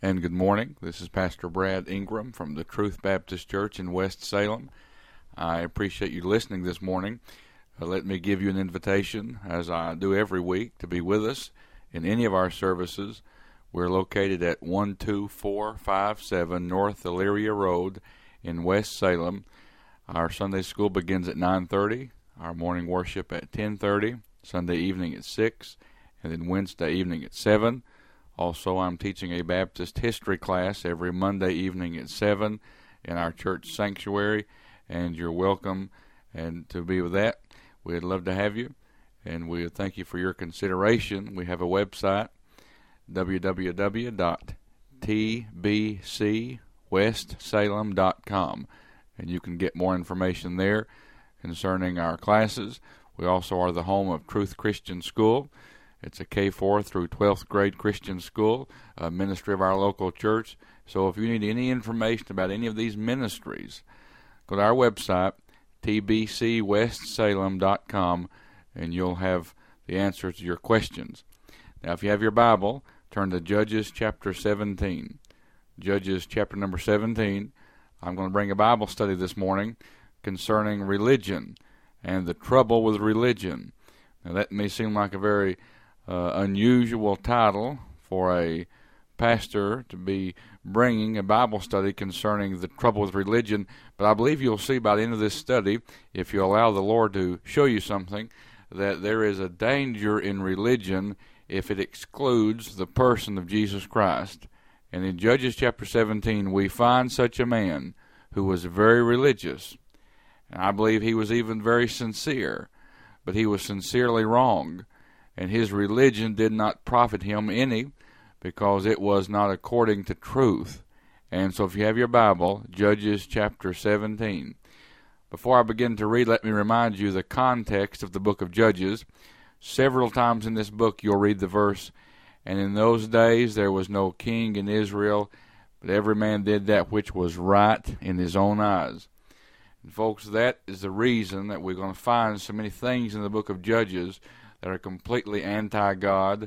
And good morning. This is Pastor Brad Ingram from the Truth Baptist Church in West Salem. I appreciate you listening this morning. Let me give you an invitation, as I do every week, to be with us in any of our services. We're located at 12457 North Elyria Road in West Salem. Our Sunday school begins at 9:30, our morning worship at 10:30, Sunday evening at 6, and then Wednesday evening at 7. Also, I'm teaching a Baptist history class every Monday evening at 7 in our church sanctuary, and you're welcome and to be with that. We'd love to have you, and we thank you for your consideration. We have a website, www.tbcwestsalem.com, and you can get more information there concerning our classes. We also are the home of Truth Christian School. It's a K4 through 12th grade Christian school, a ministry of our local church. So if you need any information about any of these ministries, go to our website, tbcwestsalem.com, and you'll have the answers to your questions. Now, if you have your Bible, turn to Judges chapter 17. Judges chapter number 17. I'm going to bring a Bible study this morning concerning religion and the trouble with religion. Now, that may seem like a very unusual title for a pastor to be bringing a Bible study concerning the trouble with religion, but I believe you'll see by the end of this study, if you allow the Lord to show you something, that there is a danger in religion if it excludes the person of Jesus Christ. And in Judges chapter 17, we find such a man who was very religious, and I believe he was even very sincere, but he was sincerely wrong. And his religion did not profit him any, because it was not according to truth. And so if you have your Bible, Judges chapter 17. Before I begin to read, let me remind you the context of the book of Judges. Several times in this book you'll read the verse, "And in those days there was no king in Israel, but every man did that which was right in his own eyes." And folks, that is the reason that we're going to find so many things in the book of Judges that are completely anti-God,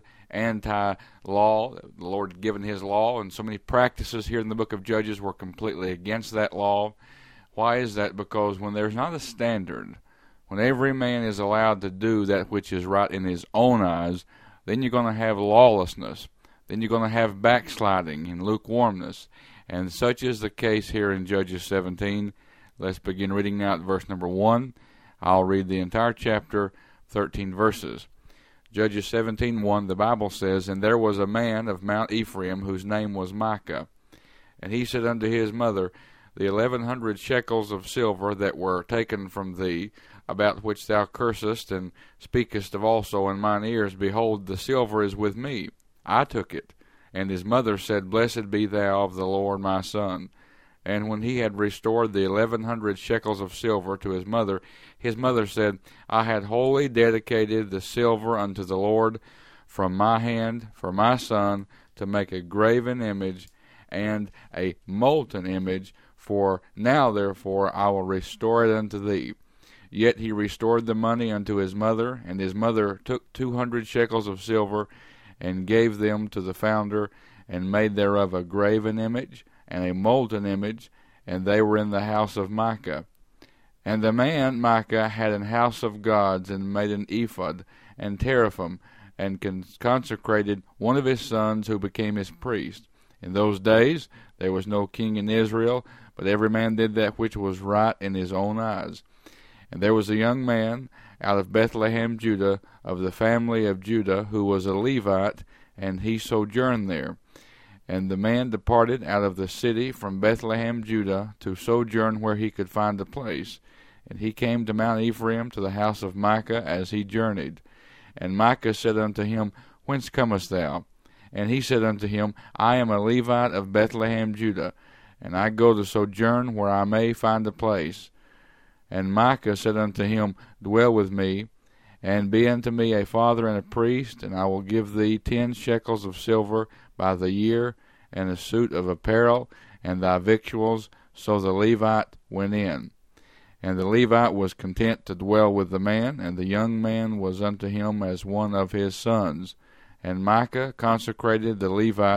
anti-law. The Lord had given His law, and so many practices here in the book of Judges were completely against that law. Why is that? Because when there's not a standard, when every man is allowed to do that which is right in his own eyes, then you're going to have lawlessness. Then you're going to have backsliding and lukewarmness. And such is the case here in Judges 17. Let's begin reading now at verse number 1. I'll read the entire chapter, 13 verses. Judges 17:1, the Bible says, "And there was a man of Mount Ephraim whose name was Micah. And he said unto his mother, The 1100 shekels of silver that were taken from thee, about which thou cursest and speakest of also in mine ears, behold, the silver is with me. I took it. And his mother said, Blessed be thou of the Lord my son. And when he had restored the 1100 shekels of silver to his mother said, I had wholly dedicated the silver unto the Lord from my hand for my son to make a graven image and a molten image, for now therefore I will restore it unto thee. Yet he restored the money unto his mother, and his mother took 200 shekels of silver and gave them to the founder, and made thereof a graven image and a molten image, and they were in the house of Micah. And the man Micah had an house of gods, and made an ephod and teraphim, and consecrated one of his sons, who became his priest. In those days there was no king in Israel, but every man did that which was right in his own eyes. And there was a young man out of Bethlehem, Judah, of the family of Judah, who was a Levite, and he sojourned there. And the man departed out of the city from Bethlehem, Judah, to sojourn where he could find a place. And he came to Mount Ephraim, to the house of Micah, as he journeyed. And Micah said unto him, Whence comest thou? And he said unto him, I am a Levite of Bethlehem, Judah, and I go to sojourn where I may find a place. And Micah said unto him, Dwell with me, and be unto me a father and a priest, and I will give thee 10 shekels of silver by the year, and a suit of apparel, and thy victuals. So the Levite went in. And the Levite was content to dwell with the man, and the young man was unto him as one of his sons. And Micah consecrated the Levite,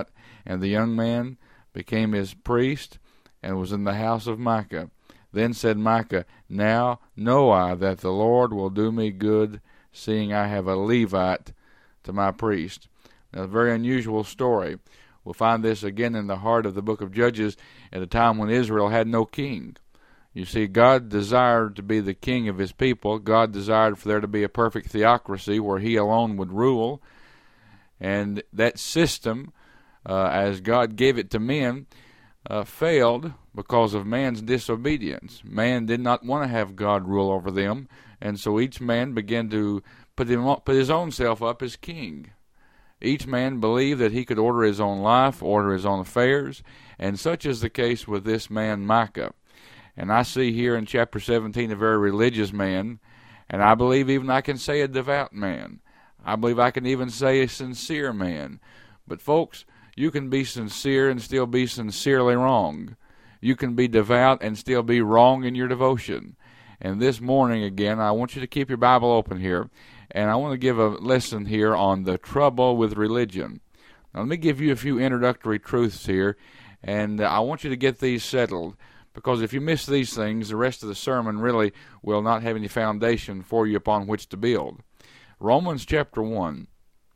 And the young man became his priest, and was in the house of Micah. Then said Micah, Now know I that the Lord will do me good, seeing I have a Levite to my priest. Now, a very unusual story. We'll find this again in the heart of the book of Judges at a time when Israel had no king. You see, God desired to be the king of his people. God desired for there to be a perfect theocracy where he alone would rule. And that system, as God gave it to men, failed because of man's disobedience. Man did not want to have God rule over them, and so each man began to put his own self up as king. Each man believed that he could order his own life, order his own affairs, and such is the case with this man Micah. And I see here in chapter 17 a very religious man, and I believe even I can say a devout man. I believe I can even say a sincere man. But folks, you can be sincere and still be sincerely wrong. You can be devout and still be wrong in your devotion. And this morning, again, I want you to keep your Bible open here, and I want to give a lesson here on the trouble with religion. Now, let me give you a few introductory truths here, and I want you to get these settled, because if you miss these things, the rest of the sermon really will not have any foundation for you upon which to build. Romans chapter 1.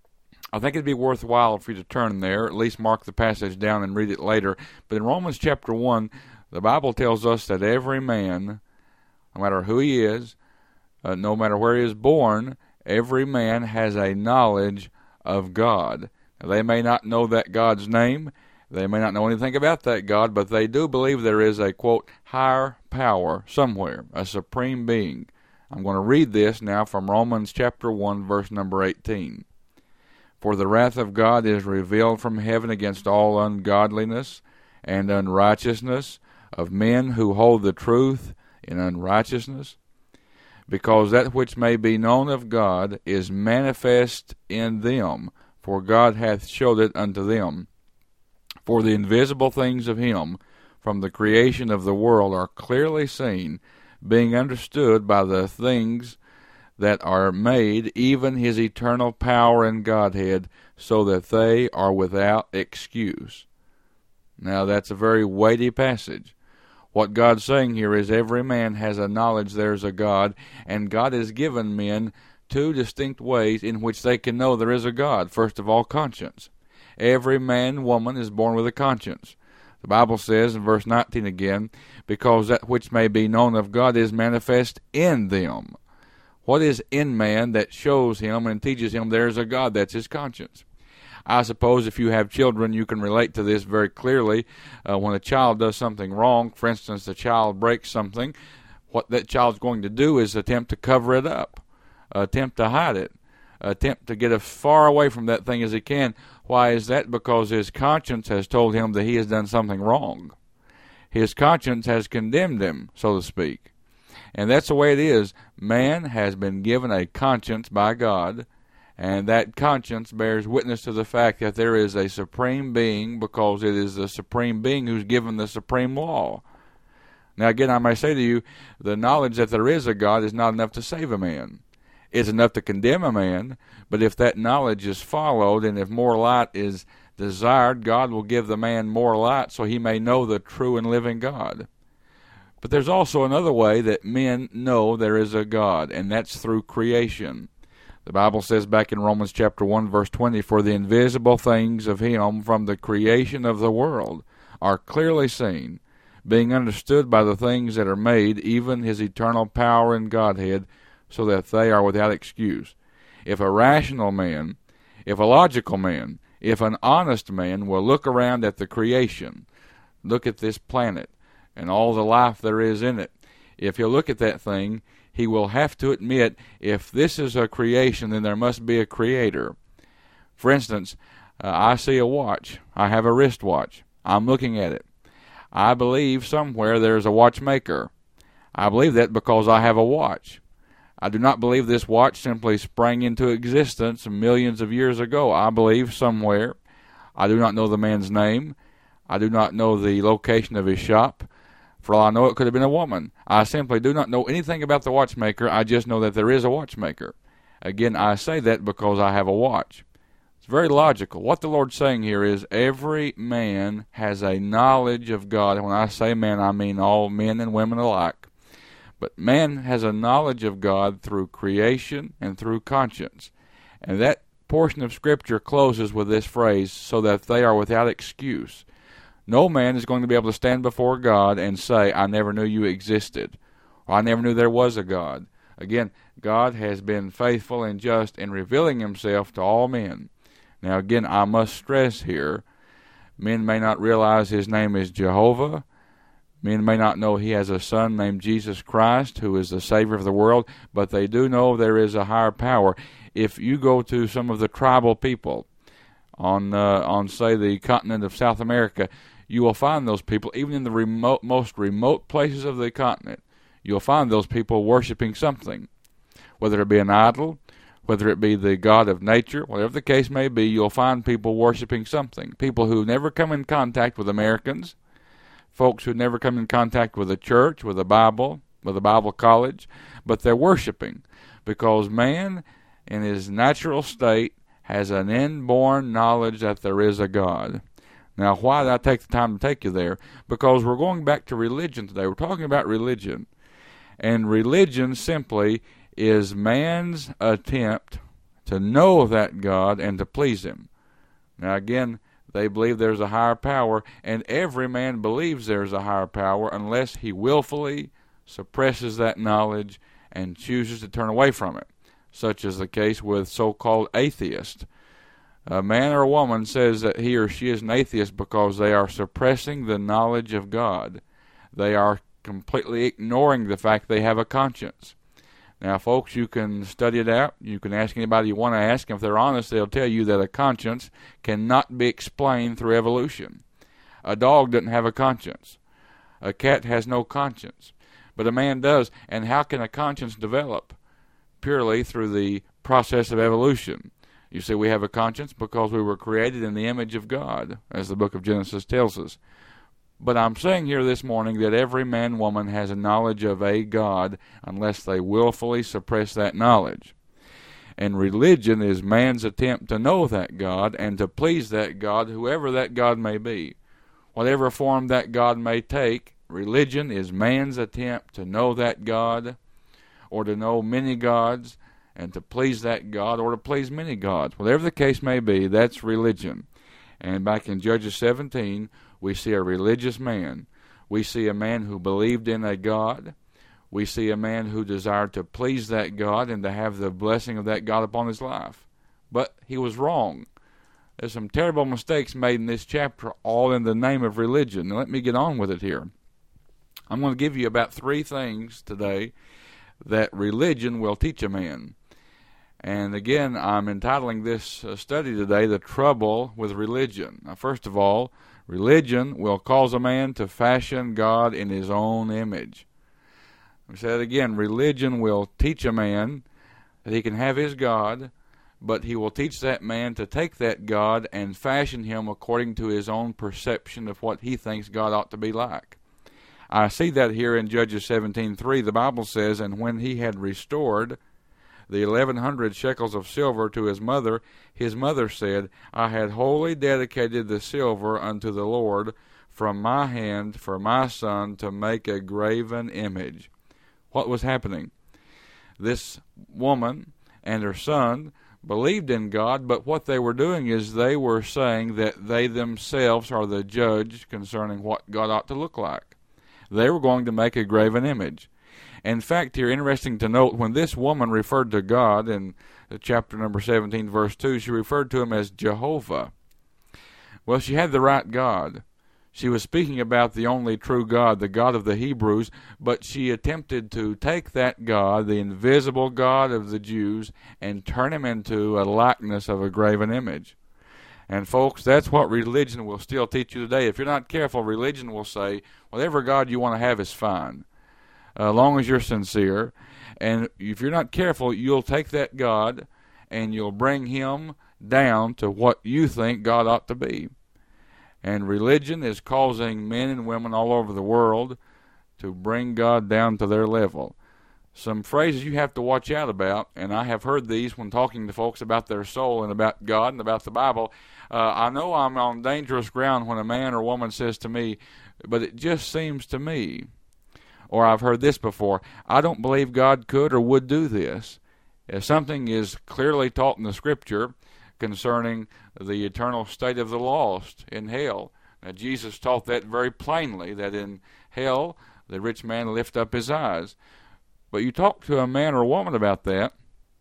I think it'd be worthwhile for you to turn there, at least mark the passage down and read it later. But in Romans chapter 1, the Bible tells us that every man, no matter who he is, no matter where he is born, every man has a knowledge of God. Now, they may not know that God's name, they may not know anything about that God, but they do believe there is a, quote, higher power somewhere, a supreme being. I'm going to read this now from Romans chapter 1, verse number 18. For the wrath of God is revealed from heaven against all ungodliness and unrighteousness of men who hold the truth in unrighteousness, because that which may be known of God is manifest in them, for God hath showed it unto them. For the invisible things of him from the creation of the world are clearly seen, being understood by the things that are made, even his eternal power and Godhead, so that they are without excuse. Now that's a very weighty passage. What God's saying here is every man has a knowledge there's a God, and God has given men two distinct ways in which they can know there is a God. First of all, conscience. Every man, woman is born with a conscience. The Bible says in verse 19 again, because that which may be known of God is manifest in them. What is in man that shows him and teaches him there's a God? That's his conscience. I suppose if you have children, you can relate to this very clearly. When a child does something wrong, for instance, the child breaks something, what that child's going to do is attempt to cover it up, attempt to hide it, attempt to get as far away from that thing as he can. Why is that? Because his conscience has told him that he has done something wrong. His conscience has condemned him, so to speak. And that's the way it is. Man has been given a conscience by God, and that conscience bears witness to the fact that there is a supreme being, because it is the supreme being who's given the supreme law. Now again, I may say to you, the knowledge that there is a God is not enough to save a man. It's enough to condemn a man, but if that knowledge is followed, and if more light is desired, God will give the man more light so he may know the true and living God. But there's also another way that men know there is a God, and that's through creation. The Bible says back in Romans chapter 1, verse 20, for the invisible things of him from the creation of the world are clearly seen, being understood by the things that are made, even his eternal power and Godhead, so that they are without excuse. If a rational man, if a logical man, if an honest man will look around at the creation, look at this planet, and all the life there is in it, if he'll look at that thing, he will have to admit, if this is a creation, then there must be a creator. For instance, I see a watch. I have a wristwatch. I'm looking at it. I believe somewhere there's a watchmaker. I believe that because I have a watch. I do not believe this watch simply sprang into existence millions of years ago. I believe somewhere. I do not know the man's name. I do not know the location of his shop. For all I know, it could have been a woman. I simply do not know anything about the watchmaker. I just know that there is a watchmaker. Again, I say that because I have a watch. It's very logical. What the Lord's saying here is every man has a knowledge of God. And when I say man, I mean all men and women alike. But man has a knowledge of God through creation and through conscience. And that portion of Scripture closes with this phrase, so that they are without excuse. No man is going to be able to stand before God and say, I never knew you existed, or I never knew there was a God. Again, God has been faithful and just in revealing himself to all men. Now again, I must stress here, men may not realize his name is Jehovah. Men may not know he has a son named Jesus Christ, who is the Savior of the world, but they do know there is a higher power. If you go to some of the tribal people on say, the continent of South America, you will find those people, even in the most remote places of the continent, you'll find those people worshiping something. Whether it be an idol, whether it be the god of nature, whatever the case may be, you'll find people worshiping something. People who never come in contact with Americans, folks who never come in contact with the church, with the Bible college, but they're worshiping because man in his natural state has an inborn knowledge that there is a God. Now, why did I take the time to take you there? Because we're going back to religion today. We're talking about religion. And religion simply is man's attempt to know that God and to please him. Now, again, they believe there's a higher power, and every man believes there's a higher power unless he willfully suppresses that knowledge and chooses to turn away from it, such is the case with so-called atheists. A man or a woman says that he or she is an atheist because they are suppressing the knowledge of God. They are completely ignoring the fact they have a conscience. Now, folks, you can study it out. You can ask anybody you want to ask, and if they're honest, they'll tell you that a conscience cannot be explained through evolution. A dog doesn't have a conscience. A cat has no conscience. But a man does. And how can a conscience develop? Purely through the process of evolution. You see, we have a conscience because we were created in the image of God, as the book of Genesis tells us. But I'm saying here this morning that every man, woman has a knowledge of a God unless they willfully suppress that knowledge. And religion is man's attempt to know that God and to please that God, whoever that God may be. Whatever form that God may take, religion is man's attempt to know that God, or to know many gods, and to please that God, or to please many gods. Whatever the case may be, that's religion. And back in Judges 17, we see a religious man. We see a man who believed in a God. We see a man who desired to please that God and to have the blessing of that God upon his life. But he was wrong. There's some terrible mistakes made in this chapter, all in the name of religion. Now, let me get on with it here. I'm going to give you about 3 things today that religion will teach a man. And again, I'm entitling this study today, The Trouble with Religion. Now, first of all, religion will cause a man to fashion God in his own image. I'll say it again, religion will teach a man that he can have his God, but he will teach that man to take that God and fashion him according to his own perception of what he thinks God ought to be like. I see that here in Judges 17:3. The Bible says, and when he had restored the 1,100 shekels of silver to his mother said, I had wholly dedicated the silver unto the Lord from my hand for my son to make a graven image. What was happening? This woman and her son believed in God, but what they were doing is they were saying that they themselves are the judge concerning what God ought to look like. They were going to make a graven image. In fact, here, interesting to note, when this woman referred to God in chapter number 17, verse 2, she referred to him as Jehovah. Well, she had the right God. She was speaking about the only true God, the God of the Hebrews, but she attempted to take that God, the invisible God of the Jews, and turn him into a likeness of a graven image. And folks, that's what religion will still teach you today. If you're not careful, religion will say, whatever God you want to have is fine, as long as you're sincere. And if you're not careful, you'll take that God and you'll bring him down to what you think God ought to be. And religion is causing men and women all over the world to bring God down to their level. some phrases you have to watch out about, and I have heard these when talking to folks about their soul and about God and about the Bible. I know I'm on dangerous ground when a man or woman says to me, but it just seems to me. Or I've heard this before, I don't believe God could or would do this. If something is clearly taught in the Scripture concerning the eternal state of the lost in hell, now Jesus taught that very plainly, that in hell the rich man lift up his eyes. But you talk to a man or woman about that,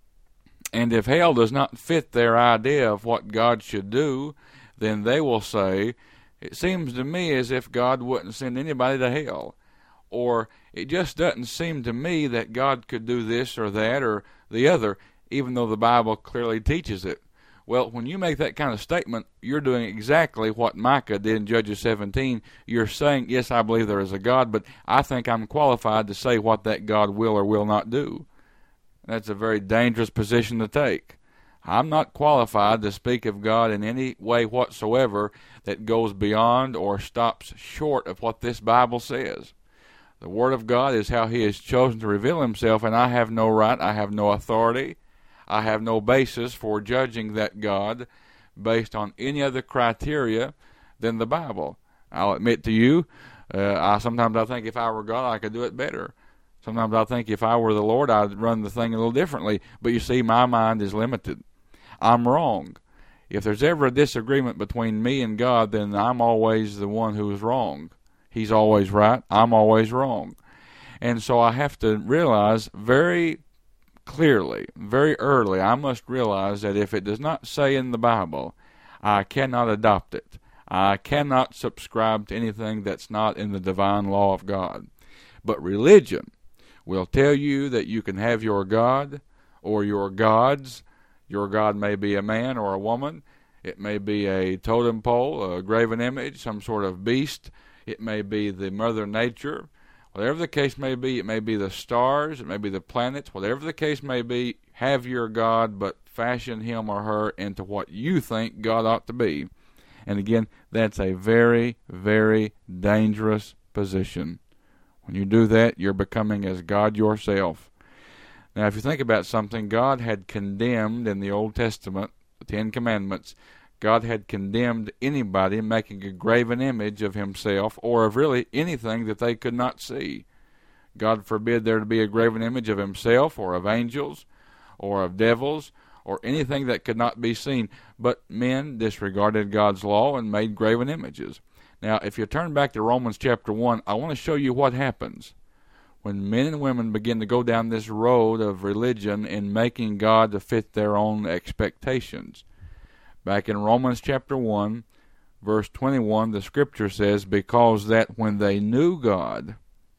and if hell does not fit their idea of what God should do, then they will say, it seems to me as if God wouldn't send anybody to hell. Or it just doesn't seem to me that God could do this or that or the other, even though the Bible clearly teaches it. Well, when you make that kind of statement, you're doing exactly what Micah did in Judges 17. You're saying, yes, I believe there is a God, but I think I'm qualified to say what that God will or will not do. That's a very dangerous position to take. I'm not qualified to speak of God in any way whatsoever that goes beyond or stops short of what this Bible says. The Word of God is how He has chosen to reveal Himself, and I have no right, I have no authority, I have no basis for judging that God based on any other criteria than the Bible. I'll admit to you, sometimes I think if I were God, I could do it better. Sometimes I think if I were the Lord, I'd run the thing a little differently. But you see, my mind is limited. I'm wrong. If there's ever a disagreement between me and God, then I'm always the one who is wrong. He's always right. I'm always wrong. And so I have to realize very clearly, very early, I must realize that if it does not say in the Bible, I cannot adopt it. I cannot subscribe to anything that's not in the divine law of God. But religion will tell you that you can have your God or your gods. Your God may be a man or a woman. It may be a totem pole, a graven image, some sort of beast. It may be the Mother Nature. Whatever the case may be, it may be the stars, it may be the planets. Whatever the case may be, have your God, but fashion him or her into what you think God ought to be. And again, that's a very, very dangerous position. When you do that, you're becoming as God yourself. Now, if you think about something, God had condemned in the Old Testament, the Ten Commandments, God had condemned anybody making a graven image of himself or of really anything that they could not see. God forbid there to be a graven image of himself or of angels or of devils or anything that could not be seen. But men disregarded God's law and made graven images. Now, if you turn back to Romans chapter 1, I want to show you what happens when men and women begin to go down this road of religion and making God to fit their own expectations. Back in Romans chapter 1, verse 21, the Scripture says, because that when they knew God,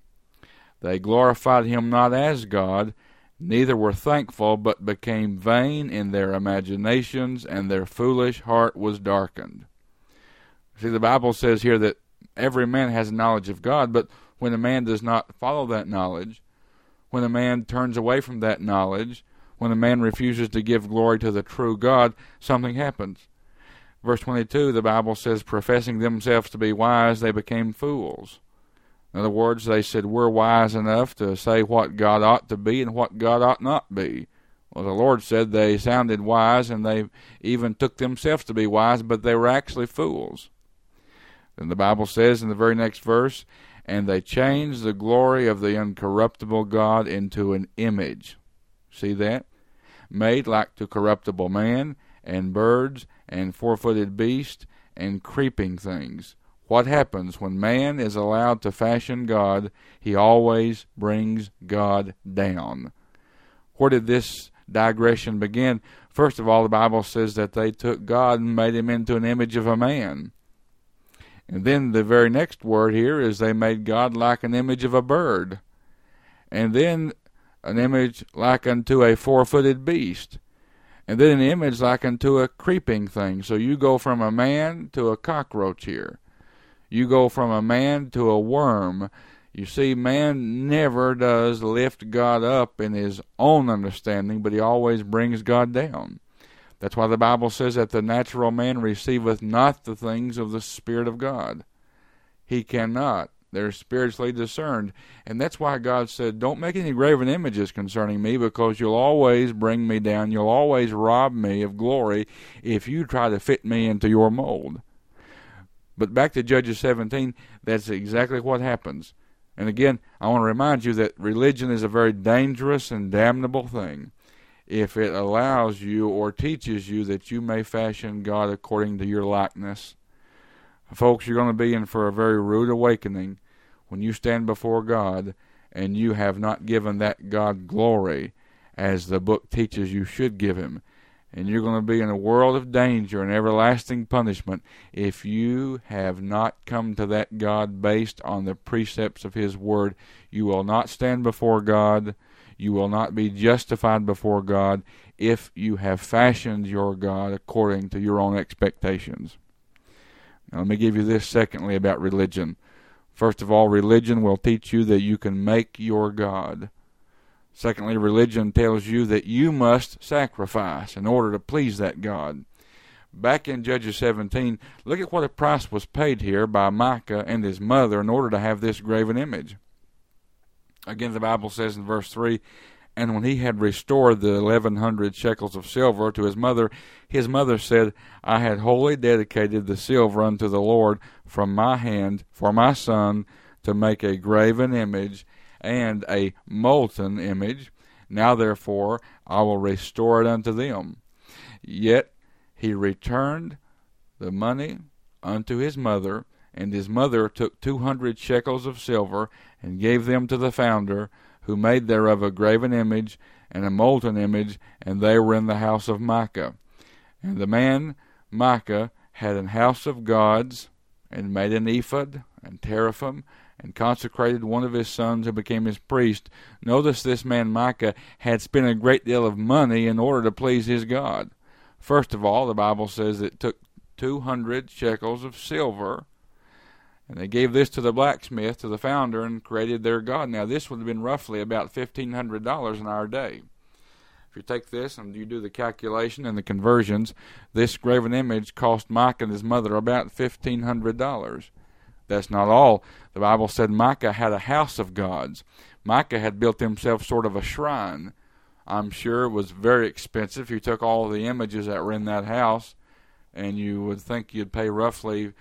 they glorified Him not as God, neither were thankful, but became vain in their imaginations, and their foolish heart was darkened. See, the Bible says here that every man has knowledge of God, but when a man does not follow that knowledge, when a man turns away from that knowledge, when a man refuses to give glory to the true God, something happens. Verse 22, the Bible says, professing themselves to be wise, they became fools. In other words, they said, we're wise enough to say what God ought to be and what God ought not be. Well, the Lord said they sounded wise, and they even took themselves to be wise, but they were actually fools. Then the Bible says in the very next verse, and they changed the glory of the incorruptible God into an image. See that? Made like to corruptible man, and birds, and four-footed beasts, and creeping things. What happens when man is allowed to fashion God? He always brings God down. Where did this digression begin? First of all, the Bible says that they took God and made Him into an image of a man. And then the very next word here is they made God like an image of a bird. And then an image like unto a four-footed beast. And then an image like unto a creeping thing. So you go from a man to a cockroach here. You go from a man to a worm. You see, man never does lift God up in his own understanding, but he always brings God down. That's why the Bible says that the natural man receiveth not the things of the Spirit of God. He cannot. They're spiritually discerned. And that's why God said, don't make any graven images concerning me, because you'll always bring me down. You'll always rob me of glory if you try to fit me into your mold. But back to Judges 17, that's exactly what happens. And again, I want to remind you that religion is a very dangerous and damnable thing if it allows you or teaches you that you may fashion God according to your likeness. Folks, you're going to be in for a very rude awakening when you stand before God and you have not given that God glory as the book teaches you should give him. And you're going to be in a world of danger and everlasting punishment if you have not come to that God based on the precepts of his word. You will not stand before God. You will not be justified before God if you have fashioned your God according to your own expectations. Now, let me give you this secondly about religion. First of all, religion will teach you that you can make your God. Secondly, religion tells you that you must sacrifice in order to please that God. Back in Judges 17, look at what a price was paid here by Micah and his mother in order to have this graven image. Again, the Bible says in verse 3, and when he had restored the 1,100 shekels of silver to his mother said, I had wholly dedicated the silver unto the Lord from my hand for my son to make a graven image and a molten image. Now therefore I will restore it unto them. Yet he returned the money unto his mother, and his mother took 200 shekels of silver, and gave them to the founder, who made thereof a graven image and a molten image, and they were in the house of Micah. And the man Micah had an house of gods, and made an ephod and teraphim, and consecrated one of his sons who became his priest. Notice this man Micah had spent a great deal of money in order to please his God. First of all, the Bible says it took 200 shekels of silver, and they gave this to the blacksmith, to the founder, and created their God. Now, this would have been roughly about $1,500 in our day. If you take this and you do the calculation and the conversions, this graven image cost Micah and his mother about $1,500. That's not all. The Bible said Micah had a house of gods. Micah had built himself sort of a shrine. I'm sure it was very expensive. You took all the images that were in that house, and you would think you'd pay roughly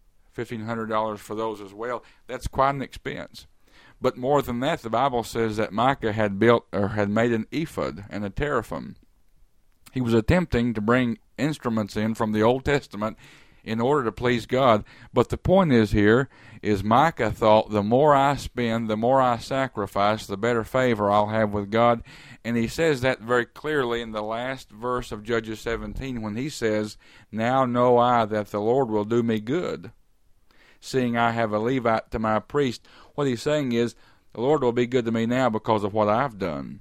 $1,500 for those as well. That's quite an expense. But more than that, the Bible says that Micah had built or had made an ephod and a teraphim. He was attempting to bring instruments in from the Old Testament in order to please God. But the point is here is Micah thought, the more I spend, the more I sacrifice, the better favor I'll have with God. And he says that very clearly in the last verse of Judges 17 when he says, now know I that the Lord will do me good, seeing I have a Levite to my priest. What he's saying is, the Lord will be good to me now because of what I've done.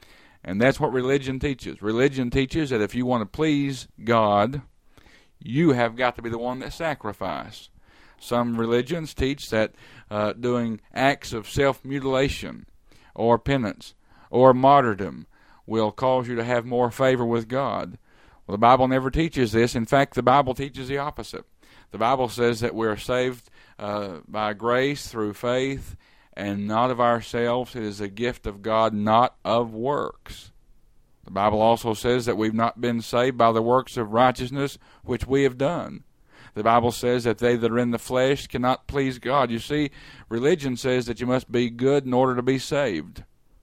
And that's what religion teaches. Religion teaches that if you want to please God, you have got to be the one that sacrifice. Some religions teach that doing acts of self-mutilation or penance or martyrdom will cause you to have more favor with God. Well, the Bible never teaches this. In fact, the Bible teaches the opposite. The Bible says that we're saved by grace through faith and not of ourselves. It is a gift of God, not of works. The Bible also says that we've not been saved by the works of righteousness which we have done. The Bible says that they that are in the flesh cannot please God. You see, religion says that you must be good in order to be saved.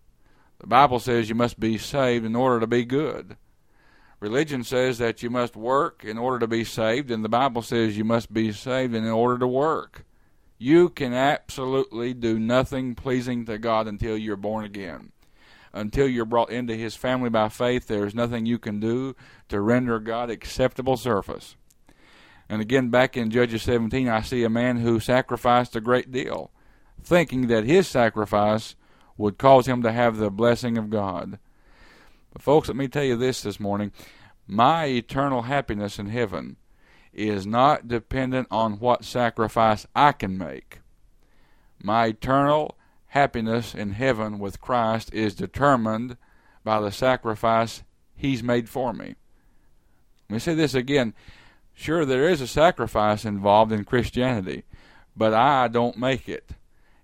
The Bible says you must be saved in order to be good. Religion says that you must work in order to be saved, and the Bible says you must be saved in order to work. You can absolutely do nothing pleasing to God until you're born again. Until you're brought into his family by faith, there is nothing you can do to render God acceptable service. And again, back in Judges 17, I see a man who sacrificed a great deal, thinking that his sacrifice would cause him to have the blessing of God. But folks, let me tell you this morning. My eternal happiness in heaven is not dependent on what sacrifice I can make. My eternal happiness in heaven with Christ is determined by the sacrifice he's made for me. Let me say this again. Sure, there is a sacrifice involved in Christianity, but I don't make it.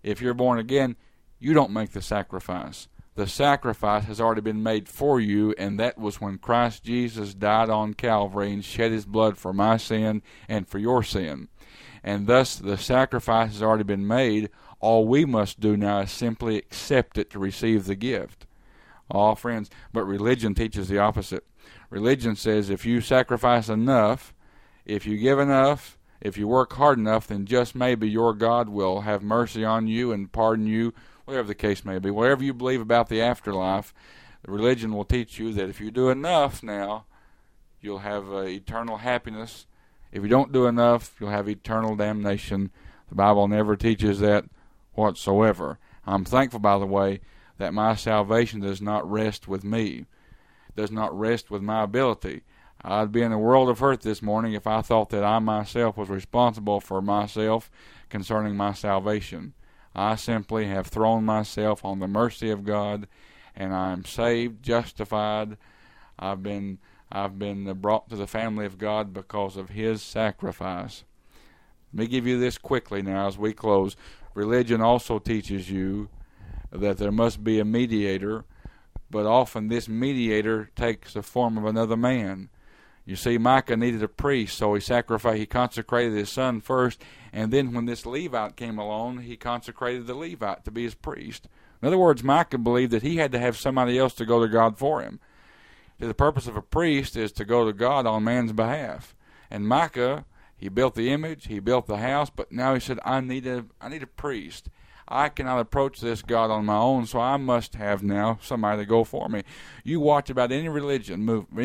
If you're born again, you don't make the sacrifice. The sacrifice has already been made for you, and that was when Christ Jesus died on Calvary and shed his blood for my sin and for your sin. And thus the sacrifice has already been made. All we must do now is simply accept it to receive the gift. Oh, friends, but religion teaches the opposite. Religion says if you sacrifice enough, if you give enough, if you work hard enough, then just maybe your God will have mercy on you and pardon you, whatever the case may be. Whatever you believe about the afterlife, the religion will teach you that if you do enough now, you'll have eternal happiness. If you don't do enough, you'll have eternal damnation. The Bible never teaches that whatsoever. I'm thankful, by the way, that my salvation does not rest with me, does not rest with my ability. I'd be in a world of hurt this morning if I thought that I myself was responsible for myself concerning my salvation. I simply have thrown myself on the mercy of God, and I am saved, justified. I've been brought to the family of God because of his sacrifice. Let me give you this quickly now as we close. Religion also teaches you that there must be a mediator, but often this mediator takes the form of another man. You see, Micah needed a priest, so he consecrated his son first, and then when this Levite came along, he consecrated the Levite to be his priest. In other words, Micah believed that he had to have somebody else to go to God for him. The purpose of a priest is to go to God on man's behalf. And Micah, he built the image, he built the house, but now he said, I need a priest. I cannot approach this God on my own, so I must have now somebody to go for me. You watch about any religious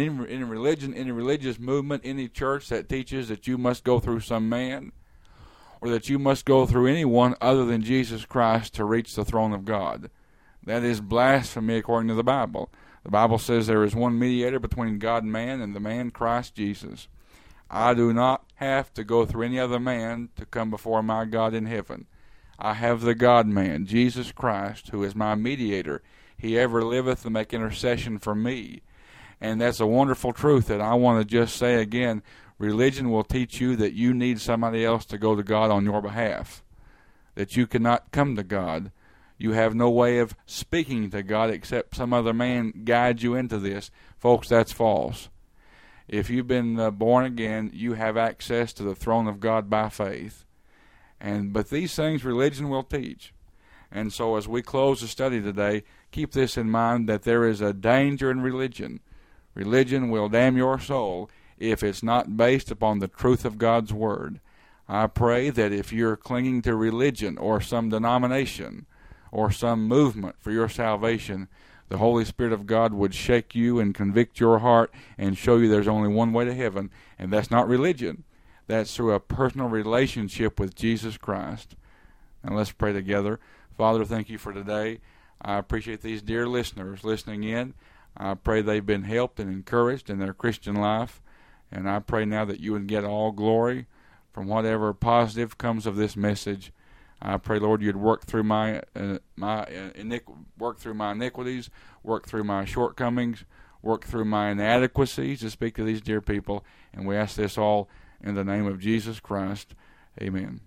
movement, any church that teaches that you must go through some man, or that you must go through anyone other than Jesus Christ to reach the throne of God. That is blasphemy according to the Bible. The Bible says there is one mediator between God and man, and the man Christ Jesus. I do not have to go through any other man to come before my God in heaven. I have the God-man, Jesus Christ, who is my mediator. He ever liveth to make intercession for me. And that's a wonderful truth that I want to just say again. Religion will teach you that you need somebody else to go to God on your behalf, that you cannot come to God. You have no way of speaking to God except some other man guides you into this. Folks, that's false. If you've been born again, you have access to the throne of God by faith. But these things religion will teach. And so as we close the study today, keep this in mind, that there is a danger in religion. Religion will damn your soul if it's not based upon the truth of God's Word. I pray that if you're clinging to religion or some denomination or some movement for your salvation, the Holy Spirit of God would shake you and convict your heart and show you there's only one way to heaven, and that's not religion. That's through a personal relationship with Jesus Christ. Now let's pray together. Father, thank you for today. I appreciate these dear listeners listening in. I pray they've been helped and encouraged in their Christian life. And I pray now that you would get all glory from whatever positive comes of this message. I pray, Lord, you'd work through my iniquities, work through my shortcomings, work through my inadequacies to speak to these dear people. And we ask this all in the name of Jesus Christ. Amen.